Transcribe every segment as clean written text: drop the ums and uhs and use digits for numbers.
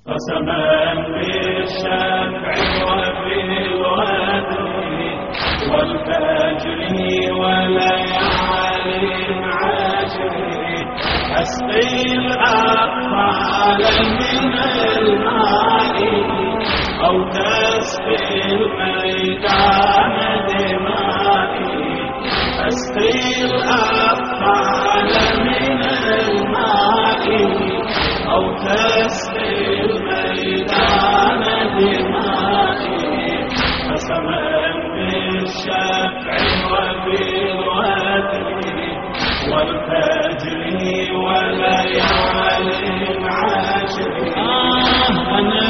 قسما بالشفع وبالوتر والفجر وليالي عشر أسقي الأطفال من الماء أو تسقي الميدان دمائي أسقي الأطفال من الماء أو تسقي الميدان دمائي قسما بالشفع وبالوتر والفجر وليالي عشر أنا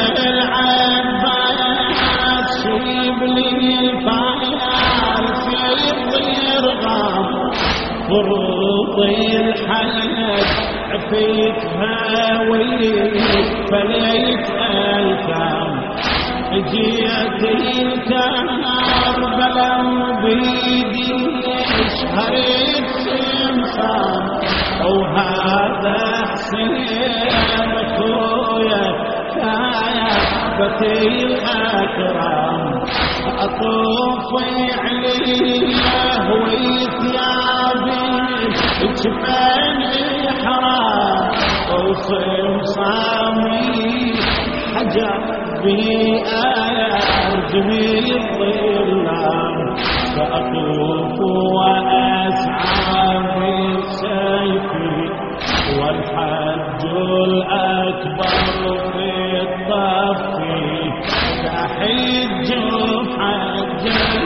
العباس سيب لي الفعال في الضرغام فروض الحلق فيك هاوي فليت الكام جيت الكربلاء بيدي شهرت سمسام وهذا حسين اخويا كعبتي الاكرام اطوف عليه وثيابي جبان حرام وصمصامي حجر بأرجمي الظلام فأطوف وأسعى بسيفي والحج الأكبر في الطفي كحج حج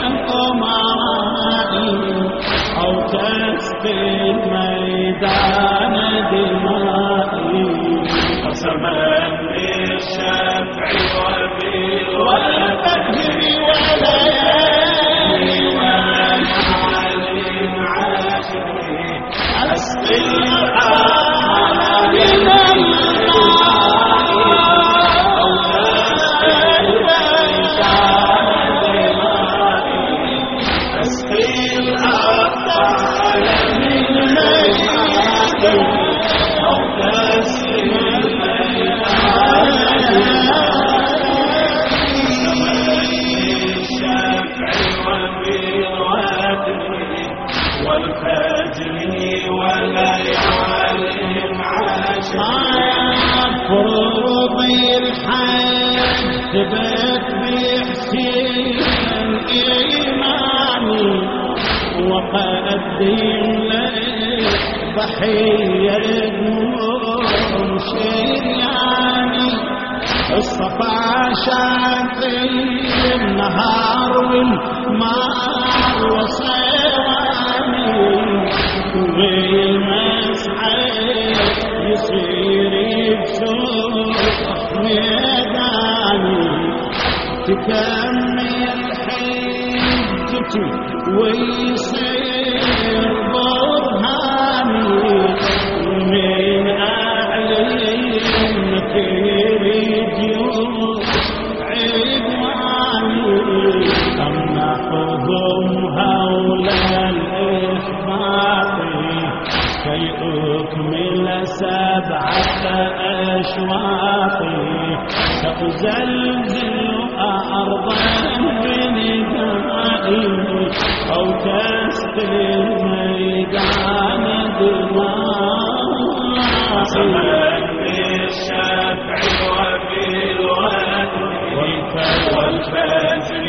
الأمراء أو تسقي الميدان دمائي قسما بالشفع والفجر وليالي عشر أسقي الأطفال من الماء أو تسقي الميدان دمائي أسقي الأطفال من الماء أو تسقي والفجر وليالي عشر فروض الحج ثبت بحسين إيماني وقدم لك ضحية شرياني الصفا شاطئ النهار والماء وصيواني والمسعد يصير بسوق ميداني تكمل حجتي ويصير برهاني من أعلمك رجوع عدواني أمنحهم هولا الإخبار كي أكمل 7 أشواط تزلزل أرضا بندائي أو تسقي الميدان دمائي قسما بالشفع وبالوتر والفجر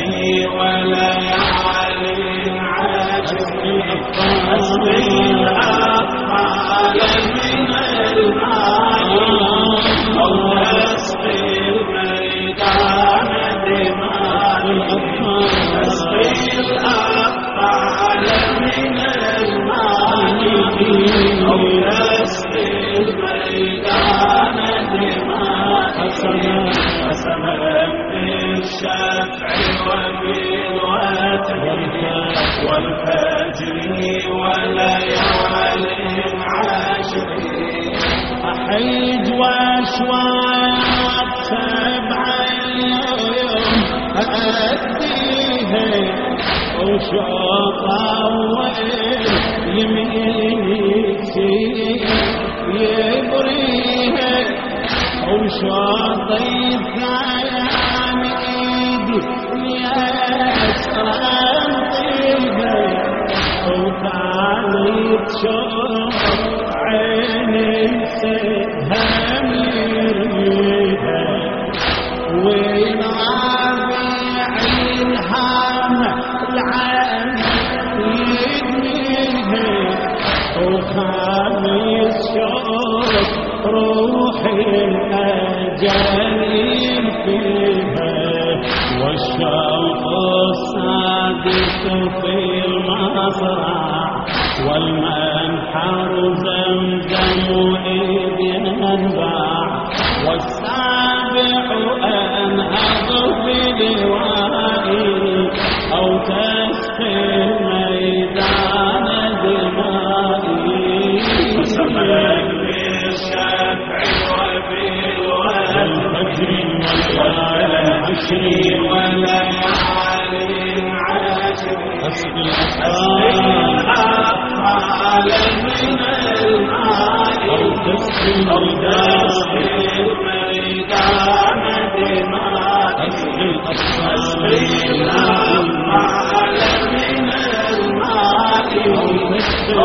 وليالي عشر أسقي الأطفال من الماء أو تسقي الميدان دمائي أسقي الأطفال من الماء أو تسقي الميدان دمائي قسما بالشفع وبالوتر والفجر وليالي عشر أحيج وأشواق 7 يوم أأديها وشوق أول يميني يبريها وشاطي الثيان ايدي يسرى طيبه وثالث شوق عيني سهم يرميها وين رابع الهام العين يدميها وخامس شوق روحي الأجانب فيها والشوق السادس في المصرع والمنحر زمزم وإذ ينبع والسابع أنهض بلوائي أو تسقي ميدان دمائي وسمك بالشفع وبالوتر والعشر وليالي العشر أسقي الأطفال من الماء أو تسقي الميدان دماء أسقي الأطفال الأطفال من الماء أو تسقي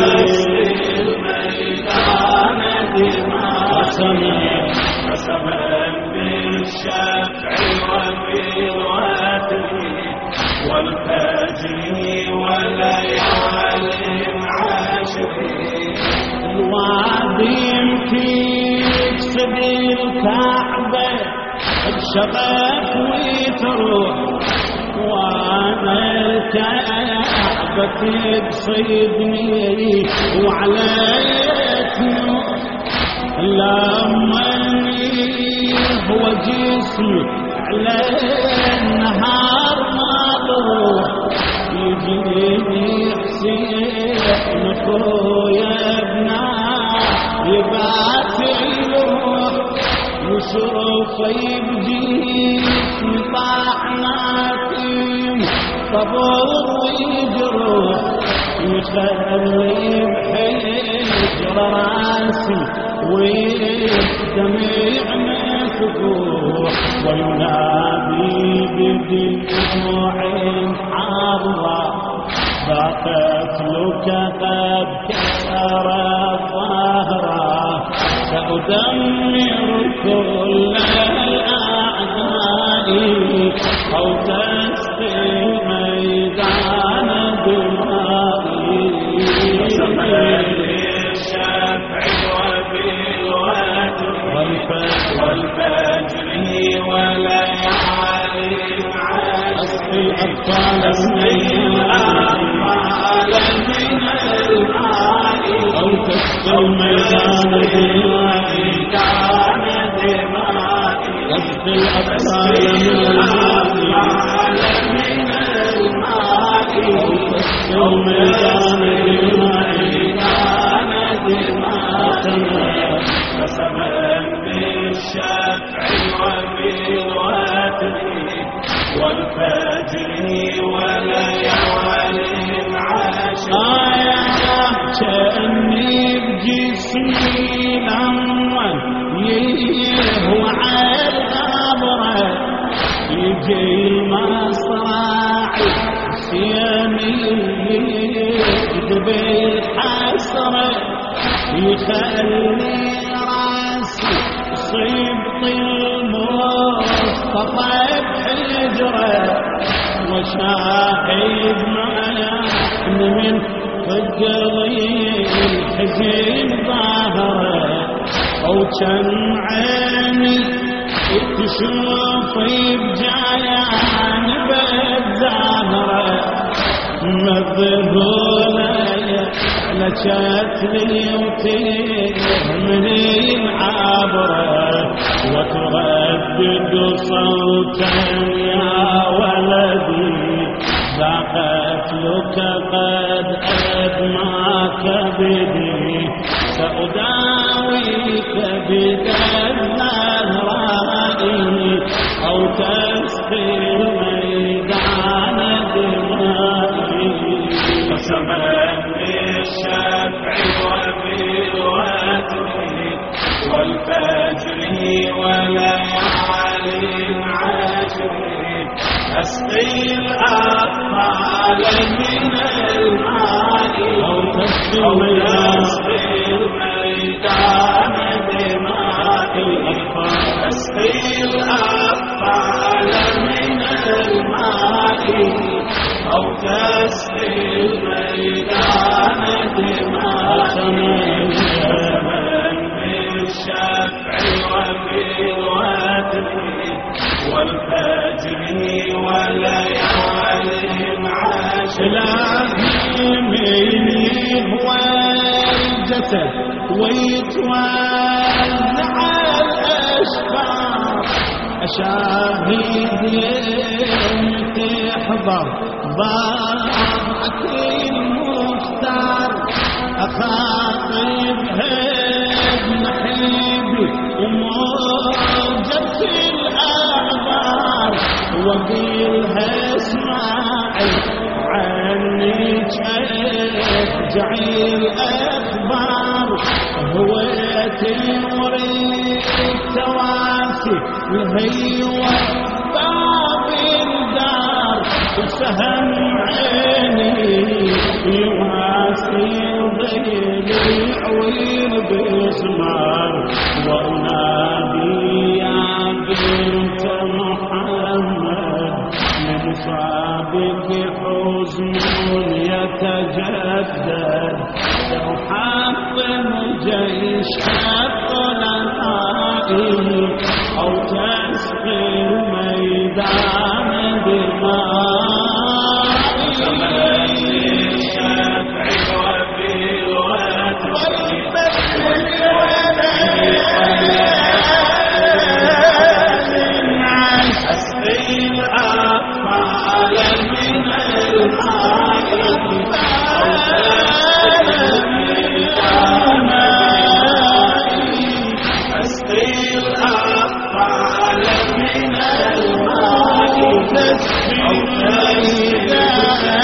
الميدان دماء وسمك بالشفع وبالوتر والفجر وليالي العشر الوادي يمكن سبيل الكعبة بشبك وتروح وانا الكعبة تصيدني وعليك نور لما هو جسمي على النهار ما بروح يجيني حسين اخويا ابنا يبعث يروح وشرفي بجسمي طاحناتي صبر ويجروح يخلي بحجر راسي والدمع مفتوح وينادي بدموع حارة ضاقت لك قد كسر ظهره سأدمر كل الأعداء أو تسقي ميدان دمائي بالشفع وبالوتر والفجر وليالي العشر أسقي الأطفال من الماء أو تسقي الميدان دمائي أسقي الأطفال من الماء أو تسقي الميدان دمائي فسمك بالشفع وبالوتر والفجر وليالي العشر كأني بجسمي الأول يهوى على الغبرة يجي المصراعي سيامي يكذب الحسرة يخلي راسي صيبط المصطفى بحجره وشاهد معنا من فقري الحزين ظاهره او كان عيني تشوفي بجانب الزهره مذهوله لشتني وتهمني العبره وتردد صوتا يا ولدي ذاقت لك قد أدمى كبدي سأداويك بدم رائي أو تسقي الميدان دمائي فسمك بالشفع وبالوتر والفجر أو تسقي الميدان دماء بالشفع وبالوتر والفجر وليال عشر إلهي مني هو الجسد ويتوزع الأشبار أشاهد يوم تحضر ضاعت المختار أخاطب ابن حبيبي وموجة الأعذار وقيلها اسمعي عني ارجعي الأخبار هويتي وريد تواسي الهيوة باب الدار وسهم عيني يواسي ضيل العويل بإسمار وأنادي يا بنت محمد لمصابك حزن يتجدد لو حطم جيش الطلقاء أو تسقي الميدان دماء بالشفع وبالوتر أسقي الأطفال من الماء أو تسقي الأطفال من الماء أو تسقي